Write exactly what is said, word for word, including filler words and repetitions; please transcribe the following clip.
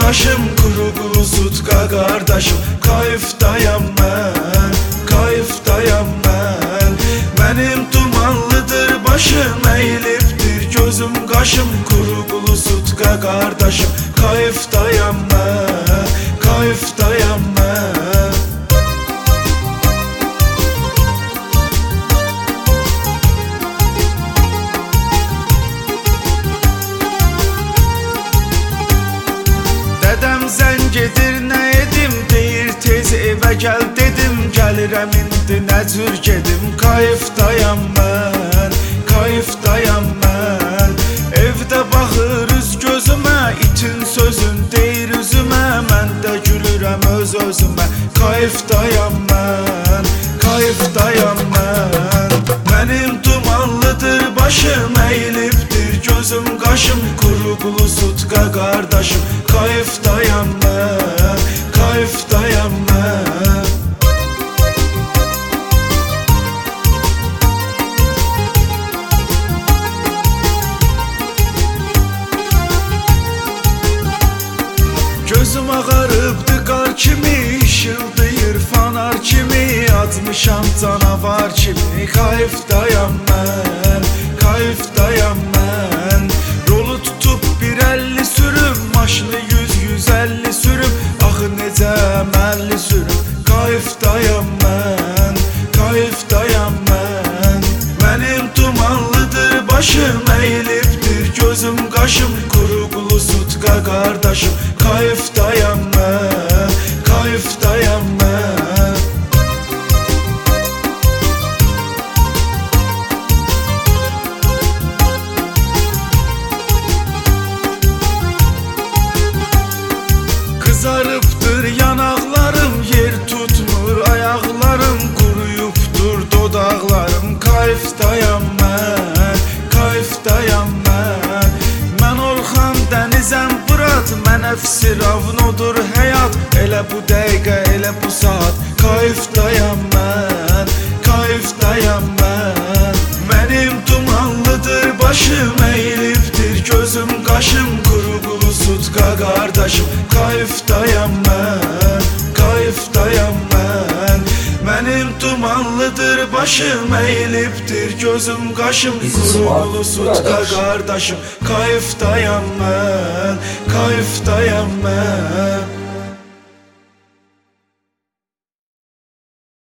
qaşım, quru qulu sutka qardaşım. Kayıfdayam mən, kayıfdayam mən. Mənim dumanlıdır başım, əyilibdir gözüm qaşım. Quru qulu sutka qardaşım. Kayıfdayam mən, kayıfdayam mən. Dədəm zəng edir, nə edim, deyir tez evə gəl dedim. Gəlirəm indi, nə cür gedim, kayıfdayam mən, kayıfdayam mən. Evdə baxır üz gözümə, itin sözün deyir üzümə. Mən də gülürəm öz özümə, kayıfdayam mən, kayıfdayam mən. Mənim dumanlıdır başım, əyilibdir gözüm qaşım. Quru qulu sutka qardaşım. Kayıfdayam mən, kayıfdayam mən. Gözüm ağarıbdı qar kimi, işıldayır fanar kimi. Atmışam canavar kimi, kayıfdayam mən, kayıfdayam mən. Rolu tutub bir əlli sürüm, maşını yüz yüz əlli sürüm. Axı necə əməlli sürüm, kayıfdayam mən, kayıfdayam mən. Mənim dumanlıdır başım, əyilibdir gözüm qaşım. Quru qulu sutka qardaşım. Kayıfdayam mən, kayıfdayam mən. Kızarıbdır yanaqlarım, yer tutmur ayaqlarım. Quruyubdur dodaqlarım, kayıfdayam mən, kayıfdayam mən. Mən Orxan dənizəm Fırat, mənə Firavnodur həyat. Elə bu dəqiqə, elə bu saat, kayıfdayam mən, kayıfdayam mən. Mənim dumanlıdır başım, əyilibdir gözüm qaşım. Quru qulu sutka qardaşım. Kayıfdayam mən, kayıfdayam mən. Mənim dumanlıdır başım, əyilibdir gözüm qaşım. Quru qulu sutka qardaşım. Kayıfdayam mən, kayıfdayam mən.